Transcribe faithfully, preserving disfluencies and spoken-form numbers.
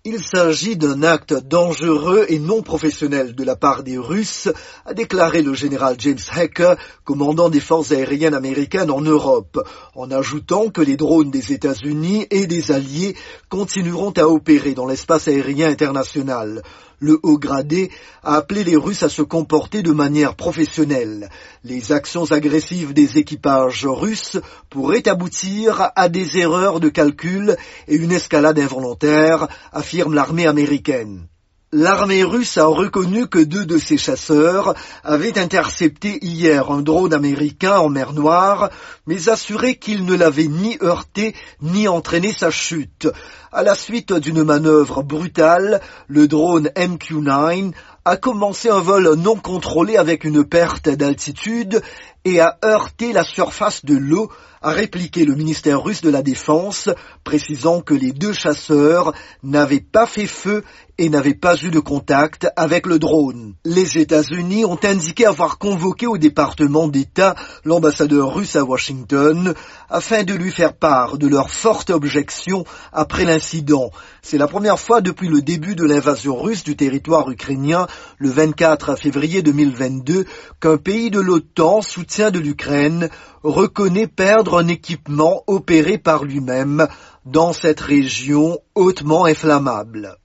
Il s'agit d'un acte dangereux et non professionnel de la part des Russes, a déclaré le général James Hacker, commandant des forces aériennes américaines en Europe, en ajoutant que les drones des États-Unis et des alliés continueront à opérer dans l'espace aérien international. Le haut gradé a appelé les Russes à se comporter de manière professionnelle. Les actions agressives des équipages russes pourraient aboutir à des erreurs de calcul et une escalade involontaire, affirme l'armée américaine. L'armée russe a reconnu que deux de ses chasseurs avaient intercepté hier un drone américain en mer Noire, mais assuré qu'il ne l'avait ni heurté ni entraîné sa chute. À la suite d'une manœuvre brutale, le drone M Q neuf a commencé un vol non contrôlé avec une perte d'altitude et a heurté la surface de l'eau, a répliqué le ministère russe de la Défense, précisant que les deux chasseurs n'avaient pas fait feu et n'avaient pas eu de contact avec le drone. Les États-Unis ont indiqué avoir convoqué au département d'État l'ambassadeur russe à Washington afin de lui faire part de leur forte objection après l'incident. C'est la première fois depuis le début de l'invasion russe du territoire ukrainien le vingt-quatre février deux mille vingt-deux qu'un pays de l'OTAN, soutien de l'Ukraine, reconnaît perdre un équipement opéré par lui-même dans cette région hautement inflammable.